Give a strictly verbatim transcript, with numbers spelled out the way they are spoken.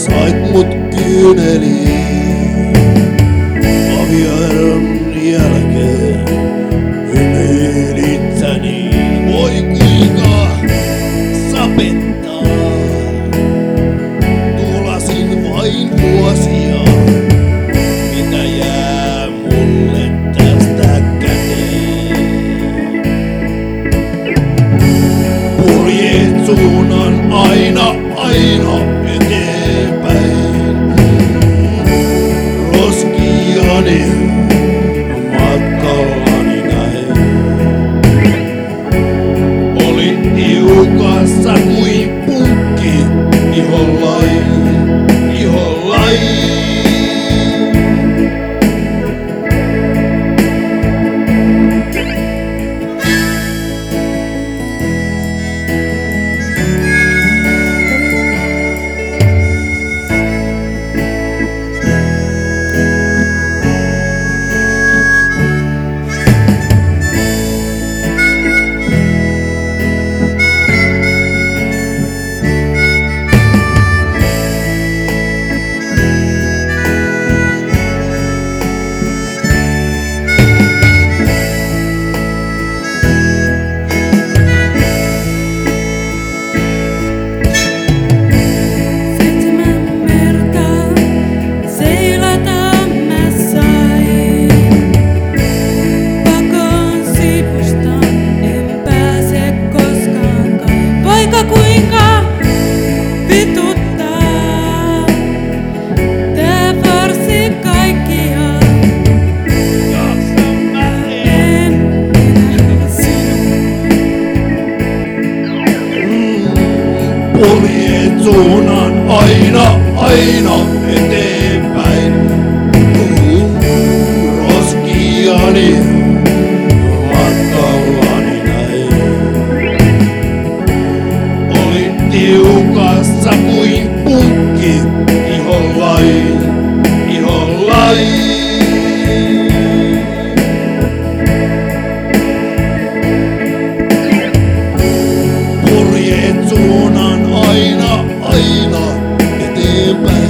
sait mut kyyneliin. Avioeron jälkeen hymyilit niin. Voi kuinka sapettaa. Tuhlasin vain vuosia, mitä jää mulle tästä käteen. Puljet suunnan aina, aina eteenpäin. Roskiani matkallani näin. Olin tiukassa kuin punkki, ihollain, ihollain. Kuinka vituttaa tää farsi kaikkiaan. En enää sinua. Puljet suunnan aina, aina eteenpäin. Roskiani matkallani näin. Olin tiukassa kuin punkki, ihollain, ihollain. Purjeet suunnan aina, aina eteenpäin.